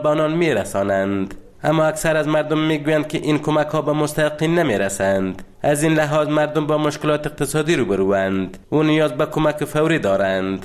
به آنان میرسانند. اما اکثر از مردم میگویند که این کمک ها به مستحقین نمیرسند. از این لحاظ مردم با مشکلات اقتصادی روبروند و نیاز به کمک فوری دارند.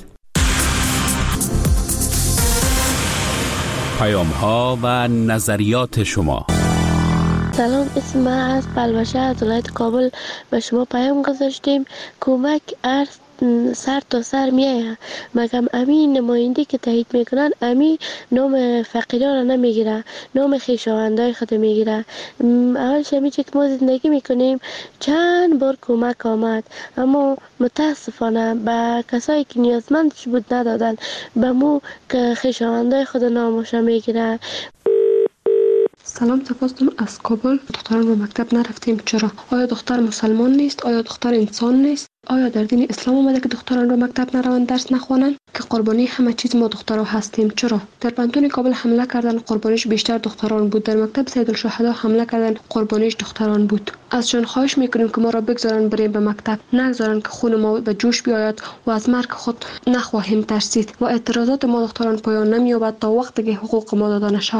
پیام ها و نظریات شما. سلام، اسم من از بلوشه از ولایت کابل. به شما پیام گذاشتیم. کمک ارز سر تا سر میایه، مگم امی نماینده که تایید میکنن امی نام فقیران را نمیگیره، نام خویشاوندای خود میگیره. اول شمی که ما زندگی میکنیم چند بار کمک آمد، اما متاسفانه به کسایی که نیازمندش بود ندادن، به مو که خویشاوندای خود نامش میگیره. سلام، تپاس دارم از کابل. دختران به مکتب نرفتیم، چرا؟ آیا دختر مسلمان نیست؟ آیا دختر انسان نیست؟ آیا در دین اسلام اومده که دختران به مکتب نروند درس نخوانند؟ که قربانی همه چیز ما دخترها هستیم، چرا؟ در پانتون کابل حمله کردن، قربانیش بیشتر دختران بود. در مکتب سیدالشهدا حمله کردن، قربانیش دختران بود. ازشان خواهش میکنیم که ما را بگذارن بریم به مکتب، نگذارن که خون ما به جوش بیاید و از مرگ خود نخواهیم ترسید و اعتراضات ما دختران پایان نمییابد تا وقتی که حقوق ما داده نشود.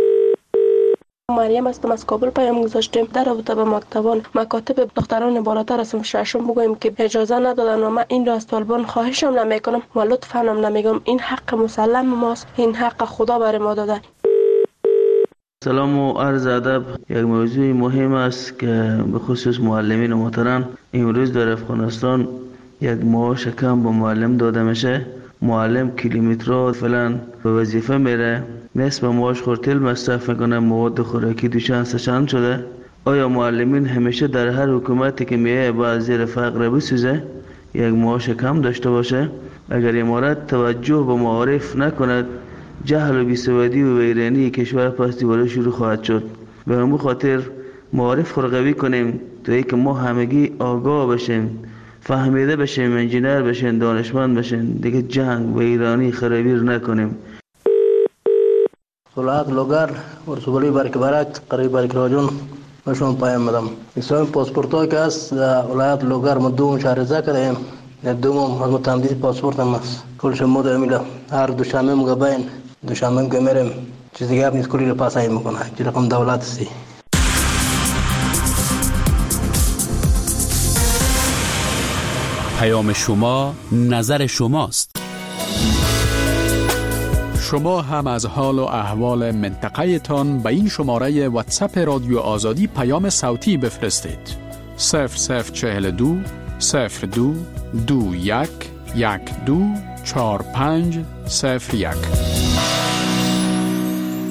مریم هستم، از کابل پیام گذاشتیم. در رابطه با مکاتب دختران بالاتر از ششم بگویم که اجازه ندادن و من این را از طالبان خواهشم نمیکنم و لطفاً هم نمیگم. این حق مسلم ماست، این حق خدا برای ما داده. سلام و عرض ادب. یک موضوع مهم است که به خصوص معلمین محترم، امروز در افغانستان یک معاش کم به معلم داده میشه. معلم کیلومترها فعلا به وظیفه میره، نصف معاش خورتل مصرف میکنه، مواد خوراکی دوچند سه‌چند شده. آیا معلمین همیشه در هر حکومتی که میایه باید زیر فقر بسوزه، یک معاش کم داشته باشه؟ اگر امارت توجه به معارف نکند، جهل و بیسوادی و ویرانی کشور پس دیواره شروع خواهد شد. به همون خاطر معارف خرقوی کنیم تا اینکه ما همگی آگاه بشیم، فهمیده بشیم، انجینر بشیم، دانشمند بشیم، دیگه جنگ و ایرانی خرابی رو نکنیم. ولایت لوگر ورسولی برک قریب برک راجون مشون پیام میدم. اسلام پاسپورت که است ولایت لوگر ما دوم شهرزا کردیم، دوم از تمدید پاسپورت هم است. کل شما میلا هر دوشنبه مگبین دوشنبه که میرم چیز دیگه نیست، کلی رو پاسای میکنه. چه رقم دولت است. پیام شما نظر شماست. شما هم از حال و احوال منطقه تان به این شماره واتساپ رادیو آزادی پیام صوتی بفرستید. 0042 02 21 12 45 01.